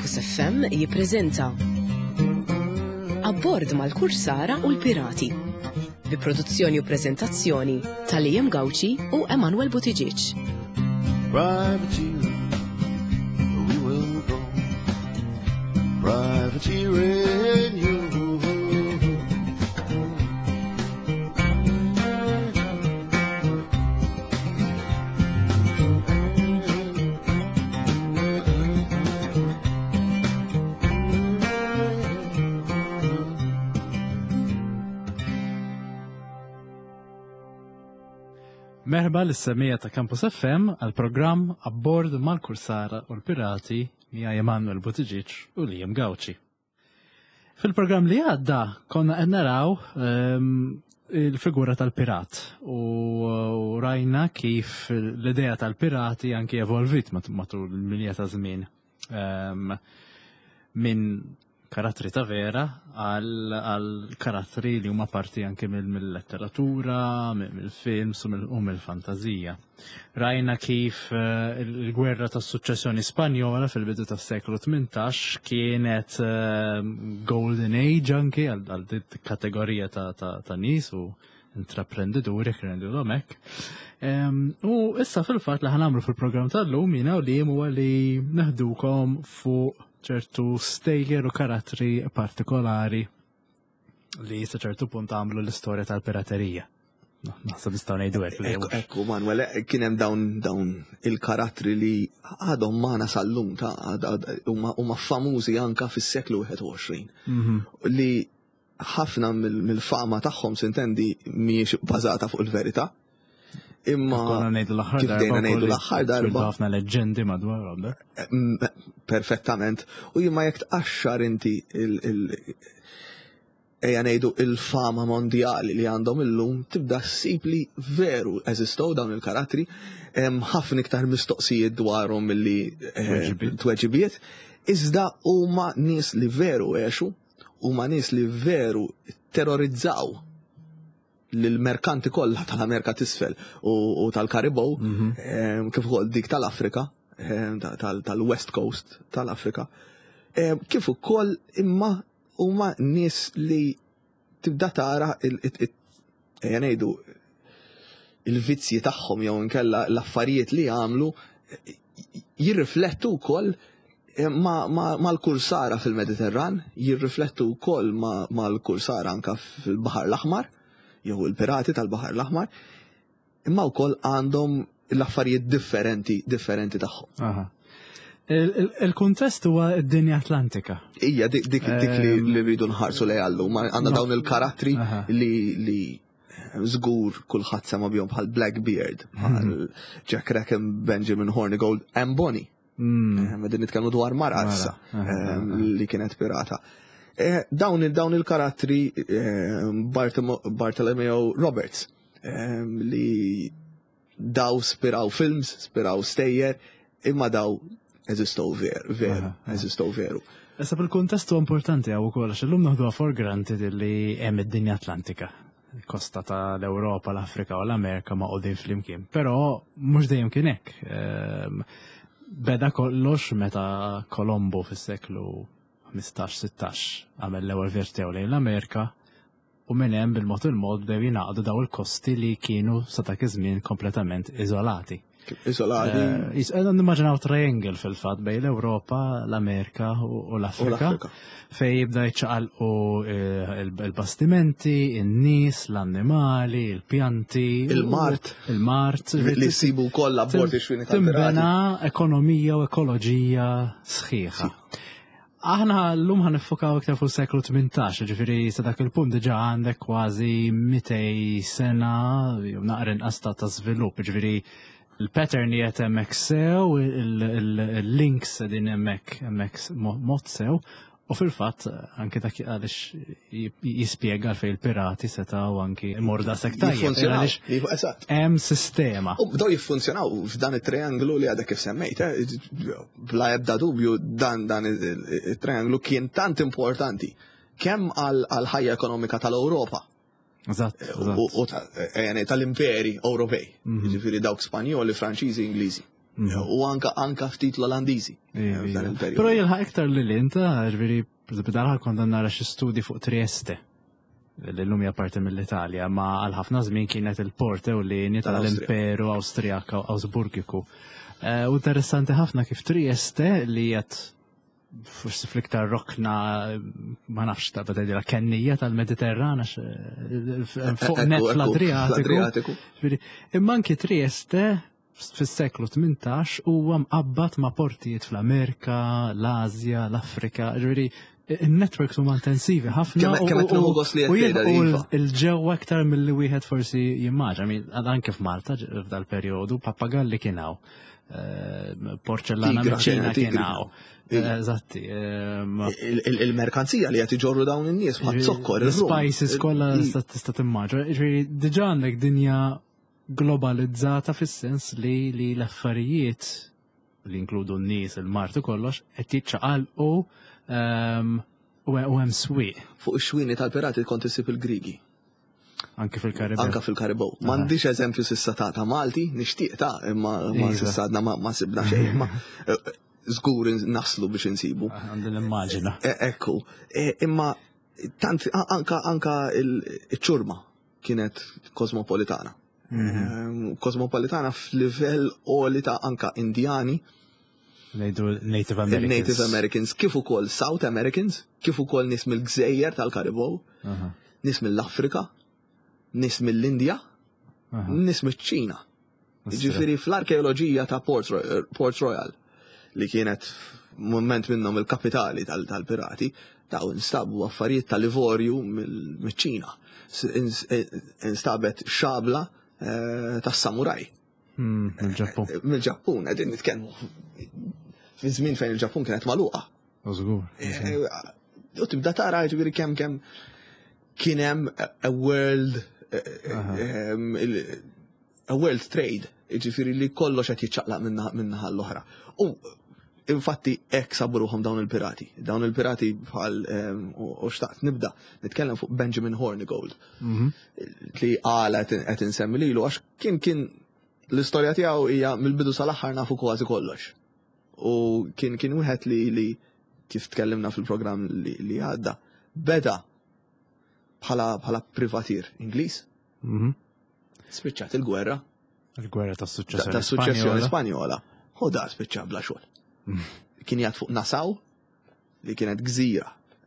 Campus FM jippreżenta Abbord mal-Kursara u l-Pirati bi produzzjoni u preżentazzjoni tal-Liam Gawci u Emanuel Buttigieg. Privateering, we will go. Privateering you. Merħba l-semija ta' Campus FM għal-programm Abbord mal-Kursara u l-Pirati mija Emanuel Buttigieg u Liam Gawci. Fil-programm li għadda konna qed naraw il-figura tal-pirat u rajna kif l-idea tal-pirati anki evolvit matul il-milja ta' żmien minn karattri ta' vera għal karattri li huma parti anke mill-letteratura, mill-films u mill-fantazija. Rajna kif il-gwerra tas-suċċessjoni Spanjola fil-bidu tas-seklu 18 kienet golden age anke għal kategorija ta' nies u intraprendituri kienu hekk. U issa fil-fatt li ħanamlu fil-programm tal-lum jiena u li huwa li neħdukom fuq ċertu stejjer u karattri partikolari li sa ċertu punt għamlu l-istorja tal-piraterija. Naħseb nistgħu ngħidu hekk li Ekku Manuel, kien hemm dawn il-karattri li għadhom magħna sal-lum huma famużi anke fis-seklu 21. Li ħafna mill-fama tagħhom sintendi mhijiex bbażata fuq il-verità. Imma kif dejna ngħidu l-aħħar darba ħafna leġendi madwar għandek. Perfettament. U jimma jekk tqaxxar inti ejja ngħidu il-fama mondjali li għandhom illum tibda ssib li veru eżistow dawn il-karattri hemm ħafna iktar mistoqsijiet dwarhom milli tweġibiet, iżda huma nies li veru għexu, huma nies li veru terrorizzaw l-merkanti kollha tal-Amerika t'isfel u tal-Karibow, kif ukoll dik tal-Afrika, tal-West Coast tal-Afrika, kif ukoll imma huma nies li tibda tara ngħidu il-vizzji tagħhom jew inkella l-affarijiet li għamlu jirriflettu wkoll mal-kursara fil-Mediterran, jirriflettu wkoll mal-kursara anke fil-Baħar l-Aħmar, jew il-pirati tal-Baħar l-Aħmar, imma wkoll għandhom l-affarijiet differenti tagħhom. Il-kuntest huwa d-dinja Atlantika. Hija dik li rridu nħarsu lejha llum, għandna dawn il-karattri li żgur kulħadd sema bihom bħal Blackbeard, bħal Jack Rackham, Benjamin Hornigold, Anne Bonny. Qegħdin nitkellmu dwar Marazza li kienet pirata. Dawn il-karattri Bartholomew Roberts li daw spiraw films, spiraw stejjer, imma daw eżistow veru. Issa bil-kontestu importanti għaw ukoll għax illum naħduha for granted li hemm id-dinja Atlantika. Kosta tal-Ewropa, l-Afrika u l-Amerika ma' qogħdin flimkien. Però mhux dejjem kien hekk. Beda kollox meta Colombo fis-seklu 15-16 għamel l-ewwel vjertew lejn l-Amerika u minn hemm bil-mod il-mod bdew jingħaqdu daw il-kosti li kienu sa dak iż-żmien kompletament iżolati. Qegħdu nimmaġinaw triangle fil-fatt bejn l-Ewropa, l-Amerika u l-Afrika fejn jibda jiċċaqalqu il-bastimenti, in-nies, l-annimali, il-pjanti, il-mart li jsibu wkoll abbord ix-xwienet timbena ekonomija u ekoloġija sħiħa. Aħna l-lum ħan nifokaw iktar fuq seklu 18, ġifiri sa dak il-punt diġà għandek kważi 200 sena jew naqra inqas ta' żvilupp, ġifiri il-pattern li qed hemmhekk sew, il-links din hemmhekk mod sew, u fil-fatt anke dak għaliex jispjega fejn il-pirati setgħu anki morda sektajja għaliex hemm sistema. U bdew jiffunzjonaw f'dan it-trianglu li għadek kif semmejt, bla ebda dubju dan it-trianglu kien tant importanti kemm għal ħajja ekonomika tal-Ewropa. U tal-imperi Ewropej, jiġifieri dawk Spanjoli, Franċiżi, Ingliżi. u anka ftit l-Olandiżi. Però jilħaq iktar l-inta, ġviri, bidalħa kont nara xi studi fuq Trieste, l-lum parti mill-Italja, ma għal-ħafna żmien kienet il-port ewlieni tal-Imperu Awstrijak Awsburgiku. U interessanti ħafna kif Trieste li jgħat forsi fl-iktar rokna ma nafx ta' bada kennija tal-Mediterrana fuq net fl-Adriatiku. Imma anki Trieste fis-seklu 18 huwa mqabbad ma' portijiet fl-Amerika, l-Asja, l-Afrika, il-networks huma intensivi ħafna u il-ġew aktar mill-li wieħed forsi jimmaġa. Anke f'Malta f'dal-perjodu pappagalli kienaw, porċellana miċina kienaw. Eżatti. Il-merkanzija li qed iġorru dawn in-nies bħal zokkor. Spices kollha tista' timmaġa. Diġà għandek dinja globalizzata fis-sens li l-affarijiet li inkludu n-nies, il-mart u kollox qed jiċċaqalqu u hemm swieq. Fuq ix-xwieni tal-pirati kont isib il-Grigi. Anke fil-Karibew. Anke fil-Karibew. M'għandix eżempju s'issa ta' Malti, nixtieq ta' imma s'issa għadna ma sibna xejn. Żgur naslu biex insibu. Għandin immaġina. Ekku. Imma tant anka iċ-ċurma kienet kosmopolitana. Kosmopolitana f'livell qoli ta' anka Indjani. Native Americans. Native Americans, kif ukoll South Americans, kif ukoll nies mill-Gżejjer tal-Karibew, nies mill-Afrika, nies mill-Indja, nies mill-Ċina. Jiġifieri fl-arkeoloġija ta' Port Royal li kienet moment minnhom il-kapitali tal-pirati, daw instabu affarijiet tal-ivorju mill-Ċina. Instabet xabla tas-samuraj. Mill-Ġappun, qegħdin nitkellmu fi żmien fejn il-Ġappun kienet magħluqa. Żgur. U tibda tara ġifieri kemm kien hemm a world trade, ġifieri li kollox qed jiċċaqlaq minnaħa l-oħra. U infatti hekk sabruhom dawn il-pirati. Dawn il-pirati bħal u xtaqt nibda nitkellem fuq Benjamin Hornigold. Li qala qed insemmi lilu għax kien l-istorja tiegħu hija mill-bidu sal-aħħar nafu kważi kollox. U kien wieħed li kif tkellimna fil-programm li għadda beda bħala privatir Ingliż. Spiċċat il-gwerra. Il-gwerra tas-suċċessjoni Spanjola. U da spiċċa bla xogħol. Kien jgħid fuq Nassau li kienet gżira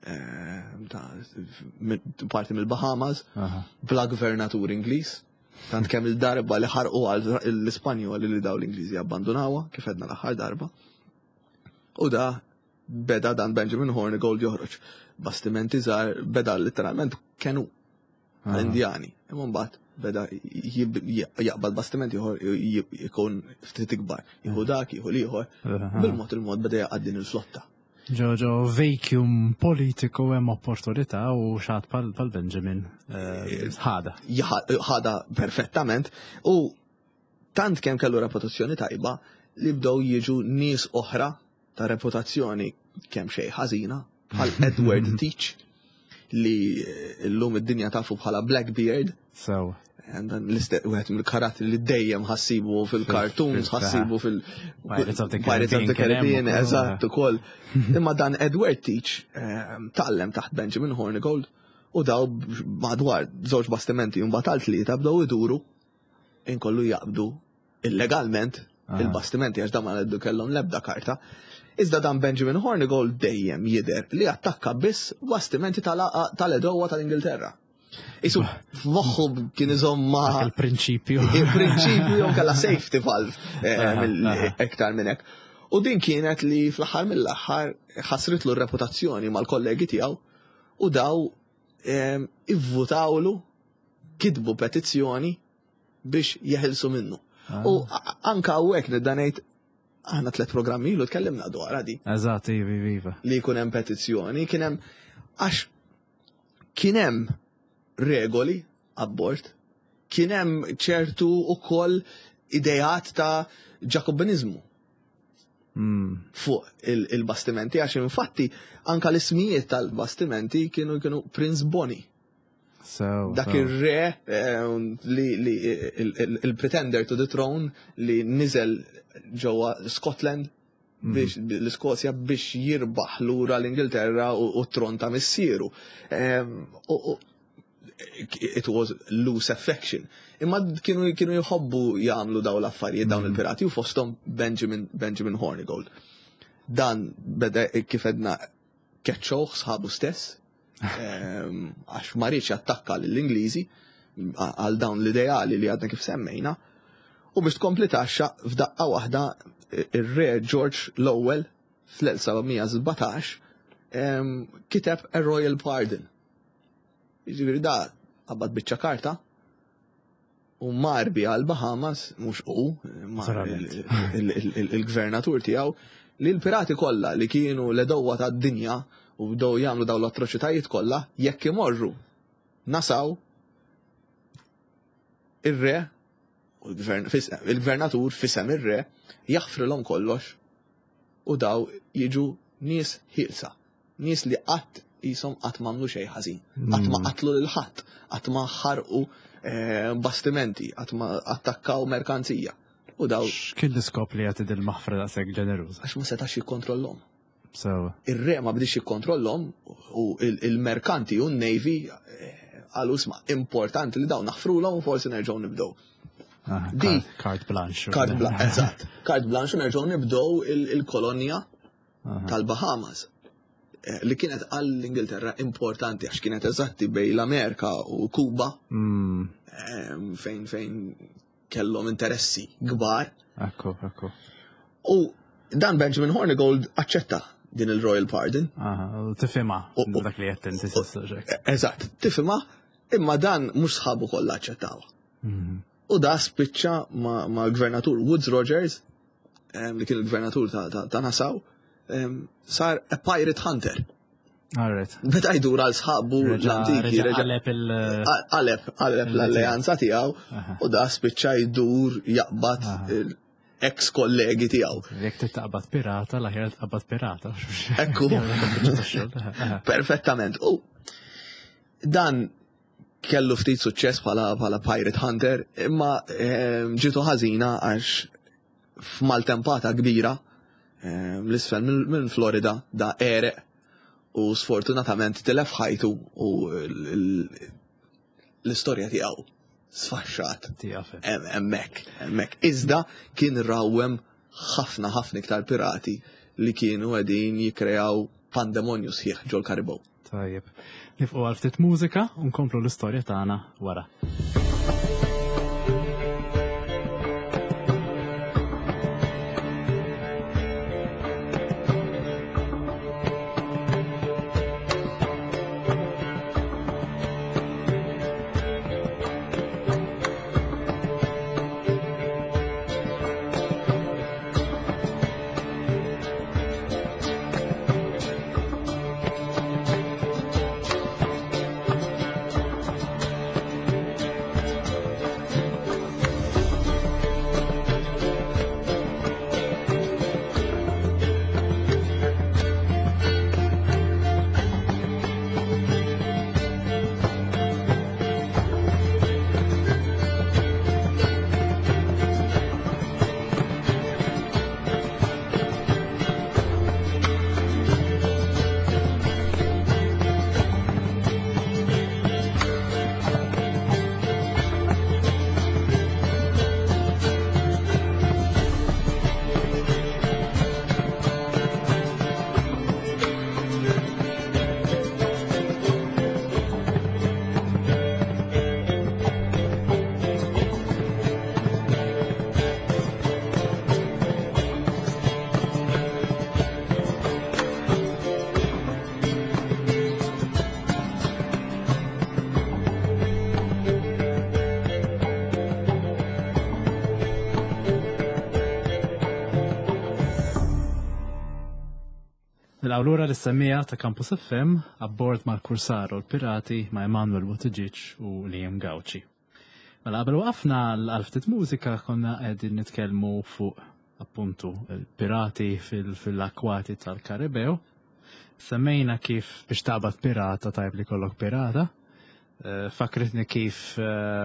parti mill-Bahamas bla gvernatur Ingliż. Tant kemm il-darba li ħarqu għal l-Ispanjoli li daw l-Ingliżi abbandunawha kif edna l-aħħar darba. U da beda dan Benjamin Hornigold joħroġ bastimenti żgħar, beda literalment kienu Indjani. Imma mbagħad beda jaqbad bastimenti jkun ftit ikbar. Jieħu dak, jieħu liħor. Bil-mod beda jaqgħad din il-flotta. Ġo vacuum politiku hemm opportunità u xatt pal Benjamin ħada perfettament u tant kemm kellu reputazzjoni tajba li bdew jiġu nies oħra ta' reputazzjoni kemm xejn ħażina bħal Edward Teach li llum id-dinja tafu bħala Blackbeard. Sew. Wieħed mill-karattri li dejjem ħassibu fil-cartoons, ħassibu Pirates of the Caribbean, eżatt ukoll. Imma dan Edward Teach tallem taħt Benjamin Hornigold u daw madwar żewġ bastimenti u mbagħad tlieta bdew iduru inkollu jaqbdu illegalment il-bastimenti għax dan ma kellhom l-ebda karta. Iżda dan Benjamin Hornigold dejjem jidher li attakka biss bastimenti tal-edowa tal-Ingilterra. Isu f'moħħu kien iżomma il-prinċipju. Il-prinċipju jew kellha safety valve iktar minn hekk. U din kienet li fl-aħħar mill-aħħar ħasrit lu r-reputazzjoni mal-kollegi tiegħu u daw ivvutawlu kitbu petizzjoni biex jeħilsu minnu. U anka hawnhekk niddanejt aħna 3 programmi ilu tkellimna dwar di. Eżatt, iva. Li jkun hemm petizzjoni, kien hemm għax kien hemm regoli abbord, kien hemm ċertu ukoll idejat ta' Ġakobinizmu fuq il-bastimenti, għax infatti anka l-ismijiet tal-bastimenti kienu Prince Bonnie. Dak ir-re li il-pretender to the throne li niżel ġewwa Scotland biex l-Iskozja biex jirbaħ lura l-Ingilterra u t-tron ta' missieru. It was loose affection. Imma kienu jħobbu jagħmlu daw l-affarijiet dawn il-pirati u fosthom Benjamin Hornigold. Dan beda kif edna keċċoħ sħabu stess, għax ma rridx attakka lill-Ingliżi għal dawn l-ideali li għadna kif semmejna, u biex tkompli taxxa f'daqqa waħda ir-re George l-ewwel fl-1717 kiteb a royal pardon. Jiġifieri da qabad biċċa karta u mar biha l-Bahamas mhux il-gvernatur tiegħu li l-pirati kollha li kienu l-edowwa tad-dinja u bdew jagħmlu dawn l-atroċitajiet kollha jekk imorru nasaw ir-re u il-gvernatur fisem ir-re jaħfrilhom kollox u daw jiġu nies ħielsa, nies li qatt qishom qatt m'għamlu xejn ħażin, qatt ma qatlu lil ħadd, qatt ma ħarqu bastimenti, qatt ma attakkaw merkanzija. U daw x'kien l-iskop li għatid il-maħfra daqshekk ġeneruża? Għax ma setax jikkontrollhom. Ir-re ma bdiex jikkontrollhom u il-merkanti u n-navy qalu isma' importanti li dawn naħfrulhom u forsi nerġgħu nibdew. Carte blanche. Eżatt. Carte blanche u nerġgħu nibdew il-kolonja tal-Bahamas li kienet għall-Ingilterra importanti għax kienet eżatti bejn l-Amerika u Kuba fejn kellhom interessi kbar. Ekku. U dan Benjamin Hornigold aċċetta din il-Royal Pardon. Tifhimha dak li qed inti s-suġġett. Eżatt, tifhimha, imma dan mhux sħabu kollha aċċettawha. U da spiċċa ma' gvernatur Woodes Rogers, li kien il-gvernatur ta' Nassau, sar a pirate hunter. Beta jdur għal sħabu l-antiki. Għaleb l-alleanza tiegħu u da spiċċa jdur jaqbad ex-kollegi tiegħu. Jekk titqabad pirata, l-aħjar tqabad pirata. Ekku. Perfettament. U dan kellu ftit suċċess bħala pirate hunter, imma ġitu ħażina għax f'maltempata kbira l-isfel minn Florida da ereq u sfortunatament tilef ħajtu u l-istorja tiegħu sfaxxat. Hemmhekk. Iżda kien rawwem ħafna iktar pirati li kienu qegħdin jikkreaw pandemonju sħiħ ġol Karibow. Tajjeb. Nifqu għal ftit mużika u nkomplu l-istorja tagħna wara. L-awlura l-semmija ta' Campus FM abbord mal-Kursaro l-Pirati ma' Emanuel Wojtydzic u Liam Gauci. Mela qabel waqafna l-ftit mużika konna qegħdin nitkellmu fuq appuntu il-pirati fil-akwati tal-Karibew. Semmejna kif biex taqbad pirata tajb li kollok pirata. Fakritni kif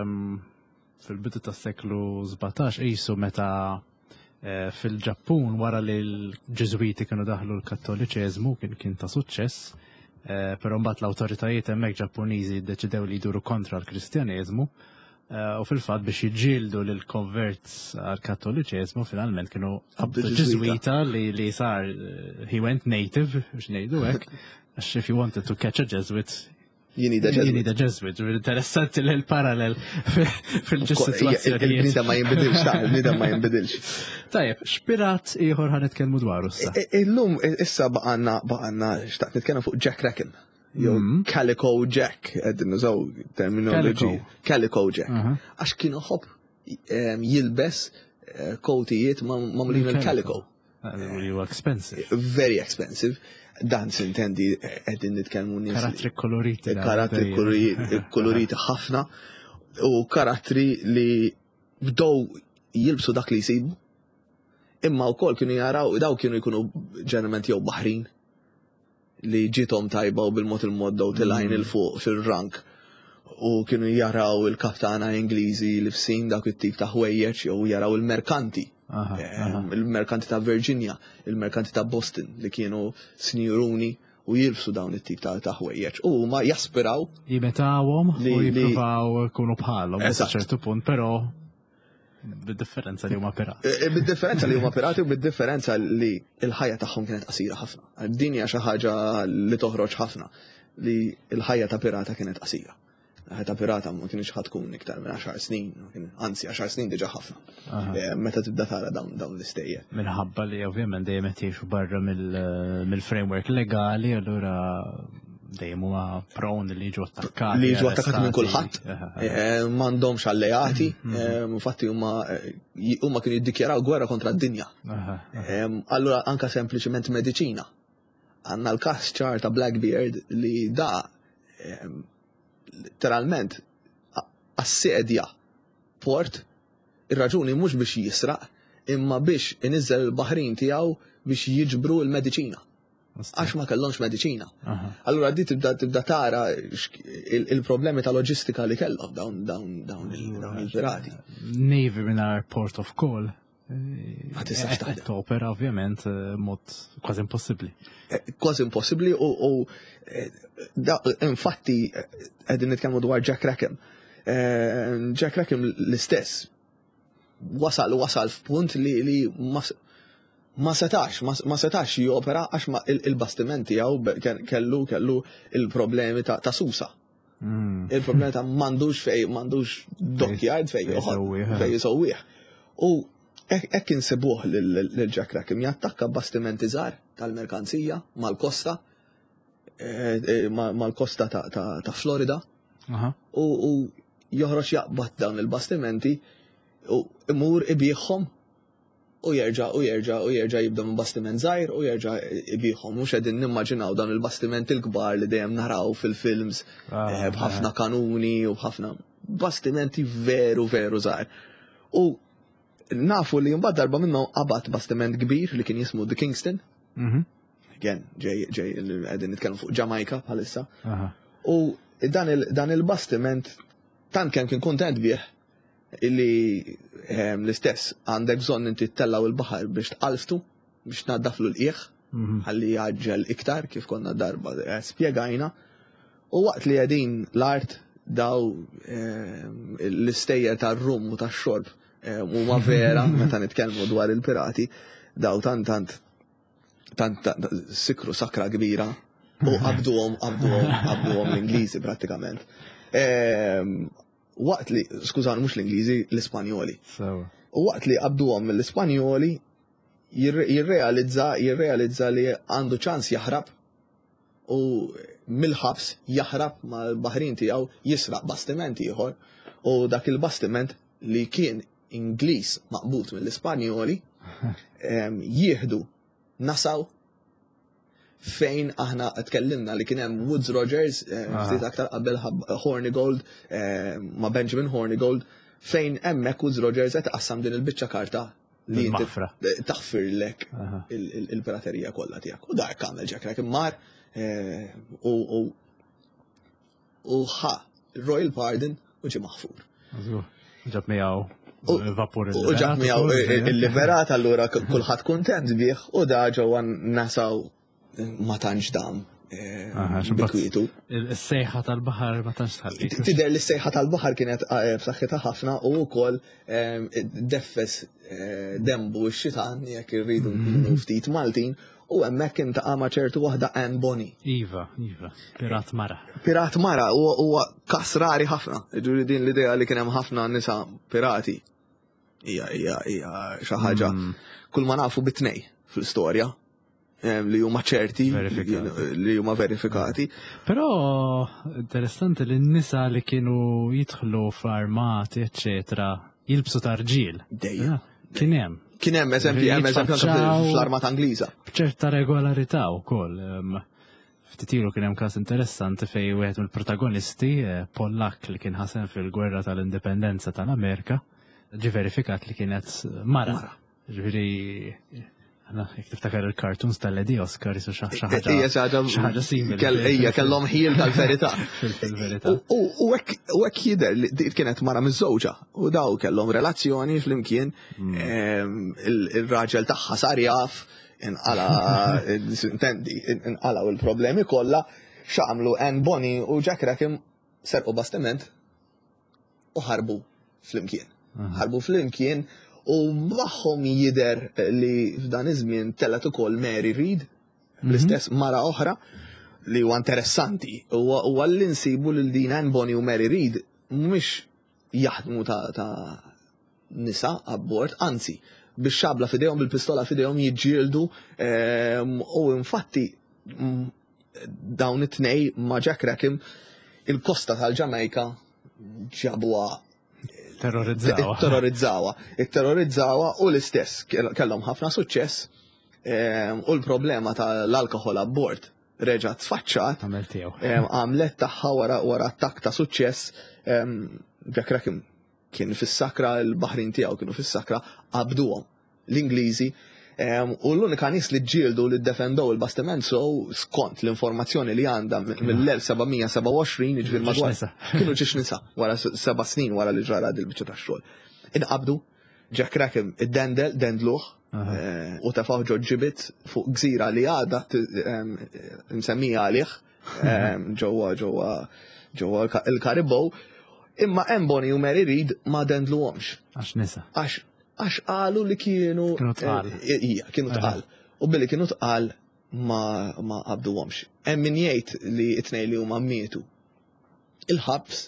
fil-bidu tas-seklu 17 qisu meta fil-Ġappun wara li l-Ġeżwiti kienu daħlu l-Kattoliċeżmu kien ta' suċċess, però mbagħad l-awtoritajiet hemmhekk Ġappuniżi ddeċidew li jduru kontra l-Kristjaneżmu u fil-fatt biex jiġġieldu lil converts għall-Kattoliċeżmu finalment kienu Ġeżwita li sar he went native biex ngħidu hekk għax if you wanted to catch a Jesuit You need a Jesuit. Interessanti l-parallel fil-ġustifikazzjoni. Il-bnida ma jinbidilx, il-bnida ma jinbidilx. Tajjeb, xpirat ieħor ħan nitkellmu dwaru issa. Illum issa baqanna xtaqt nitkellem fuq Jack Rackham. Jew Calico Jack, qed nużaw terminoloġi. Calico Jack. Għax kien ħobb jilbes kotijiet mamlin il-calico. Expensive. Very expensive. Dan sintendi qegħdin nitkellmu nies. Karattri koloriti. Karattri koloriti ħafna u karattri li bdow jilbsu dak li jsibu. Imma wkoll kienu jaraw daw kienu jkunu ġeneralment jew baħrin li ġiethom tajba u bil-mod il-modda u tilgħin il-fuq fil-rank u kienu jaraw il-kaptana Ingliżi li fsin dak it-tip ta' ħwejjeġ jew jaraw il-merkanti. Il-merkanti ta' Virginia, il-merkanti ta' Boston li kienu snjuruni u jilbsu dawn it-tip ta' ħwejjeġ. U ma jaspiraw jimetawhom u jippruvaw kunu bħalhom sa ċertu punt, però bid-differenza li huma pirati. Bid-differenza li huma pirati u bid-differenza li l-ħajja tagħhom kienet qasira ħafna. Din hija xi ħaġa li toħroġ ħafna li l-ħajja ta' pirata kienet qasira. Ta' pirata ma kienx tkun iktar minn 10 snin, anzi 10 snin diġà ħafna. Meta tibda tara dawn l-istejjer. Minħabba li ovvjament dejjem qed jgħixu barra mill-framework legali, allura dejjem huwa prone li jiġu attakkati. Li jiġu attakkati minn kulħadd. M'għandhomx alleati, infatti huma kienu jiddikjaraw gwerra kontra d-dinja. Allura anke sempliċement mediċina. Għandna l-każ ċar ta' Blackbeard li da literalment assedja port ir-raġuni mhux biex jisraq imma biex iniżel il-baħrin tiegħu biex jiġbru l-mediċina. Għax ma kellhomx mediċina. Allura di tibda tara il-problemi ta' loġistika li kellhom dawn il-pirati. Navy mingħajr port of call. Opera ovvjament mod kważi impossibbli. Kważi impossibbli u infatti qegħdin nitkellmu dwar Jack Rackham. Jack Rackham l-istess wasal f'punt li ma setax jopera għax il-bastimenti jew kellu il-problemi ta' susa. Il-problemi ta' m'għandux dockyard fejn jisowwieħ. U hekk insibuh lil Jack Rackham jattakka bastimenti żgħar tal-merkanzija mal-kosta ta' Florida u joħroġ jaqbad dawn il-bastimenti u imur ibieħhom u jerġa' jibda minn bastiment żgħir u jerġa' ibieħhom. Mhux qegħdin nimmaġinaw dawn il-bastimenti l-kbar li dejjem naraw fil-films b'ħafna kanuni u b'ħafna bastimenti veru żgħar. U nafu li mbagħad darba minnhom qabad bastiment kbir li kien jismu The Kingston. Again, ġej qegħdin nitkellmu fuq Ġamajka bħalissa. U dan il-bastiment tant kemm kien kuntent bih illi l-istess għandek bżonn inti ttellaw il-baħar biex tqalftu biex tnaddaflu l-qiegħ ħalli jaġġel iktar kif konna darba spjegajna. U waqt li qegħdin l-art daw l-istejjer tar-rum u tax-xorb huma vera meta nitkellmu dwar il-pirati daw tant sikru sakra kbira u qabduhom l-Ingliżi prattikament. Waqt li, skużani mhux l-Ingliżi, l-Ispanjoli. U waqt li qabduhom mill-Ispanjoli jirrealizza li għandu ċans jaħrab u mill-ħabs jaħrab mal-baħrin tiegħu jisraq bastiment ieħor u dak il-bastiment li kien Ingliż maqbut mill-Ispanjoli jieħdu nasaw fejn aħna tkellimna li kien hemm Woodes Rogers ftit aktar qabel Hornigold ma' Benjamin Hornigold fejn hemmhekk Woodes Rogers qed qassam din il-biċċa karta li taħfirlek il-piraterija kollha tiegħek. U dak għamel Jack Rackham mar u Royal Pardon u ġi maħfur. Ġab miegħu vapur U ġab miegħu il-liberat allura kulħadd kuntent bih u da ġewwa nasaw ma tantx dam. Bikwitu. Is-sejħa tal-baħar ma tantx tħalli. Tidher li s-sejħa tal-baħar kienet b'saħħitha ħafna u wkoll deffes dembu x-xitan jekk irridu nkunu ftit Maltin u hemmhekk intaqa' ma' ċertu waħda Anne Bonny. Iva, Pirat Mara. Pirat Mara huwa kasrari ħafna. Ġuri din l-idea li kien hemm ħafna nisa pirati. Hija xi ħaġa kull ma nafu bit-tnej fl-istorja. Li huma ċerti, li huma verifikati. Però interessanti li n-nisa li kienu jidħlu f'armati, eccetera, jilbsu tarġiel. Dejjem. Kien hemm eżempji fl-armata Angliża. B'ċerta regolarità wkoll. Ftit ilu kien hemm każ interessanti fejn wieħed mill-protagonisti, Pollak li kien ħasen fil-gwerra tal-indipendenza tal-Amerika, ġi verifikat li kienet mara. Ġifieri jek tiftakar il-cartoons tal-Ledi Oscar jisu xaħġa simili. Kellhom ħiel tal-verità. U hekk jidher li kienet mara miż-żewġa u daw kellhom relazzjoni flimkien il-raġel tagħha sar jaf inqalaw il-problemi kollha x'għamlu Anne Bonny u Jack Rackham serqu bastiment u ħarbu flimkien. U magħhom jidher li f'dan iż-żmien telet ukoll Mary Read, l-istess mara oħra li huwa interessanti. U għalli nsibu lil din Anne Bonny u Mary Read mhumiex jaħdmu ta' nisa abbord, anzi bix-xabla f'idejhom bil-pistola f'idejhom jiġġieldu u infatti dawn it-tnej ma' Jack Rackham il-kosta tal-Ġamajka ġabuha Terrorizzawa u l-istess kellhom ħafna suċċess u l-problema tal-alkohol abbord reġa' tfaċċat għamlet tagħha wara attakk ta' suċċess. Jack Rackham kien fis-sakra, l-baħrin tiegħu kienu fis-sakra qabduhom l-Ingliżi u l-unika nies li ġġieldu li ddefendew il-bastiment skont l-informazzjoni li għandha mill-1727 jiġifier madwar kienu ġiex nisa wara 7 snin wara li ġara dil-biċċa tax-xogħol. Inqabdu Jack Rackham iddendluh u tafgħu ġo ġibit fuq gżira li għadha msemmija għalih ġewwa il-Karibow, imma Anne Bonny u Mary Read ma dendluhomx. Għax nisa. Għax qalu li kienu tqal. U billi kienu tqal ma qabduhomx. Hemm min jgħid li t-tnejn li huma mietu il-ħabs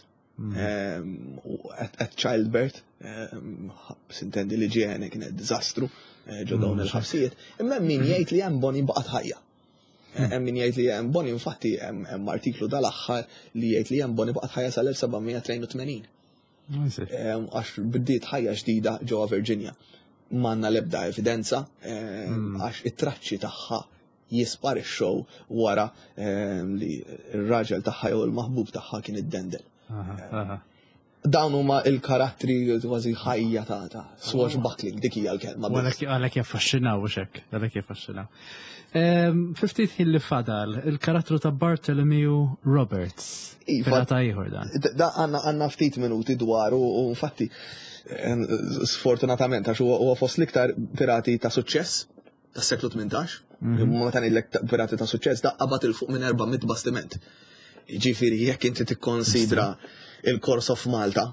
at childbirth, sintendi li ġiene kienet diżastru ġo dawn il-ħabsijiet, imma hemm min jgħid li Anne Bonny baqgħet ħajja. Hemm min jgħid li Anne Bonny infatti hemm artiklu dal-aħħar li jgħid li Anne Bonny baqgħet ħajja sal-1782. Għax bdiet ħajja ġdida ġewwa Virginia. M'għandna l-ebda evidenza għax it-traċċi tagħha jisparixxew wara li r-raġel tagħha jew il-maħbub tagħha kien iddendel. Dawn huma l-karattri kważi ħajja ta' swashbuckling dik hija l-kelma. Għalhekk jaffaxxinaw hekk, għalhekk jaffaxxinaw. Ftit ħin li fadal, il-karattru ta' Bartholomew Roberts. Pirata ieħor dan. Da għandna ftit minuti dwaru u infatti sfortunatament għax huwa fost l-iktar pirati ta' suċċess tas-seklu 18. Meta ngħidlek pirati ta' suċċess da qabad il fuq minn 400 bastiment. Ġifieri jekk inti tikkonsidra il-Kors of Malta,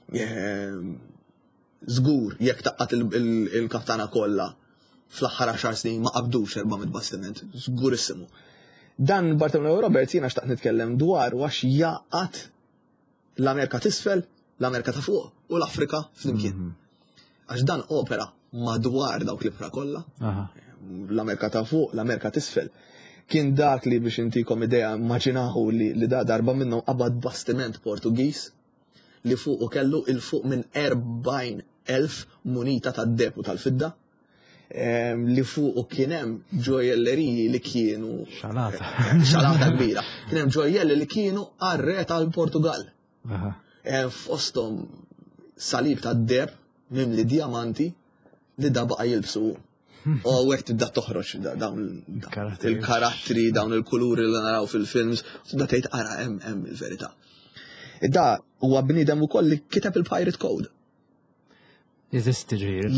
żgur jekk taqqat il-kaptana kollha fl-aħħar 10 snin ma qabdux 400 bastiment, żgurissimu. Dan Bartholomew Roberts jiena xtaqt nitkellem dwar għax jaqgħat l-Amerika t'isfel, l-Amerika ta' fuq u l-Afrika flimkien. Għax dan opera madwar dawk l-ibra kollha. L-Amerika ta' fuq, l-Amerika t'isfel. Kien dak li biex intikom idea immaġinaħu li da darba minnhom qabad bastiment Portugiż li fuq u kellu il-fuq minn 40,000 munita tad-deb u tal-fidda. Li fuq u kien hemm ġojelleriji li kienu xalata kbira. Kien hemm ġojelli li kienu ar-re tal-Portugal. Fosthom salib tad-deb mimli diamanti li da baqa' jilbsu. U għek tibda toħroġ dawn il-karattri, dawn il-kuluri li naraw fil-films, tibda tgħid ara hemm il-verità. Da huwa bniedem ukoll li kiteb il-Pirate Code. Jeżisti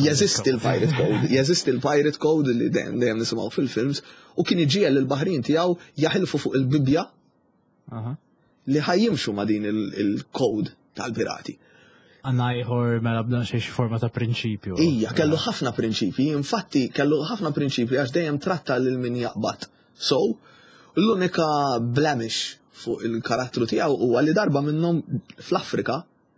il-Pirate Code li dejjem nisimgħu fil-films u kien iġiel il-baħrin tiegħu jaħilfu fuq il-Bibja li ħajjimxu ma' din il-code tal-pirati. Għanna jħor mela b'dan xi forma ta' prinċipju. Ija, kellu ħafna prinċipji, infatti kellu ħafna prinċipji għax dejjem tratta lil min jaqbad. So, l-unika blemish fuq il-karattru tiegħu huwa li darba minnhom fl-Afrika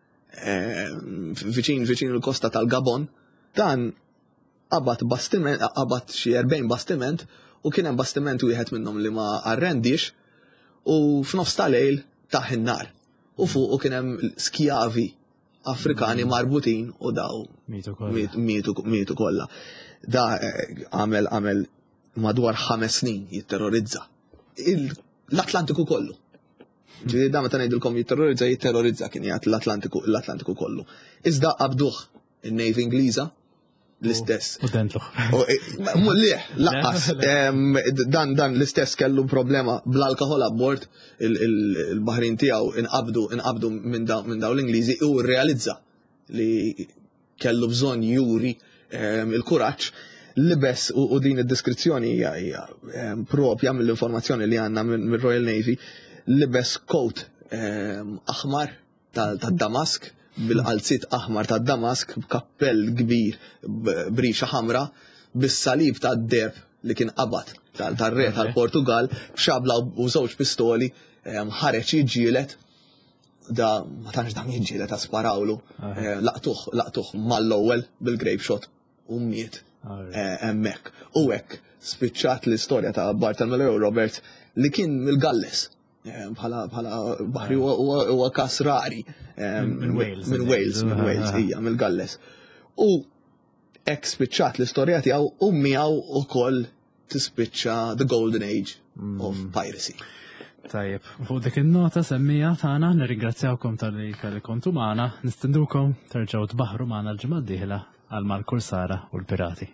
viċin il-kosta tal-Gabon, dan qabad xi 40 bastiment u kien hemm bastiment wieħed minnhom li ma arrendix u f'nofs tal-lejl taħ in-nar. U fuq kien hemm skjavi Afrikani marbutin u daw mietu kollha. Da għamel madwar 5 snin jitterrorizza l-Atlantiku kollu. Ġiri da meta ngħidilkom jitterrorizza kien jgħid l-Atlantiku kollu. Iżda qabduh in-Navy Ingliża l-istess. U dentluħ. Mullieħ, laqqas. Dan l-istess kellu problema bl-alkohol abbord il-baħrin tiegħu inqabdu minn daw l-Ingliżi u rrealizza li kellu bżonn juri il-kuraġġ libes u din id-deskrizzjoni hija propja mill-informazzjoni li għandna mill-Royal Navy. Libes coat aħmar tad-Damask bil-qalzit aħmar tad-Damask b'kappell kbir b'rixa ħamra bis-salib tad-derb li kien qabad tar-re tal-Portugal b'xabla u żewġ pistoli ħareġ jiġġielet da ma tantx dam jiġġielet sparawlu laqtuh mal-ewwel bil-grape shot u miet hemmhekk. U hekk spiċċat l-istorja ta' Bartholomew Roberts li kien mill-Galles. Bħala baħri huwa kas rari minn Wales, hija mill-Galles. U hekk spiċċat l-istorja tiegħu u miegħu ukoll tispiċċa the golden age of piracy. Tajjeb, fuq dik in-nota semmija tagħna nirringrazzjawkom tal-li kontu magħna, nistendukom terġgħu tbaħħru magħna l-ġimgħa d-dieħla għal mal-Kursara u l-Pirati.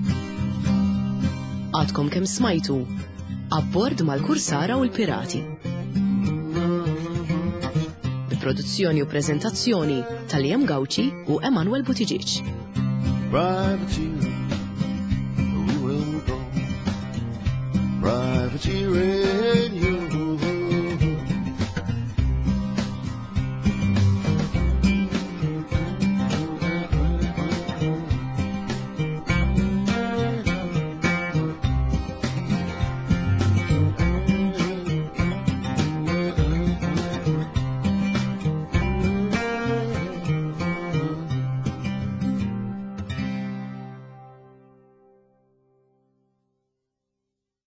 Għadkom kemm smajtu abbord mal-Kursara u l-Pirati. Produzzjoni u prezentazzjoni tal-Liam Gawci u Emanuel Butiġiċ. Privateer, we will go. Privateer.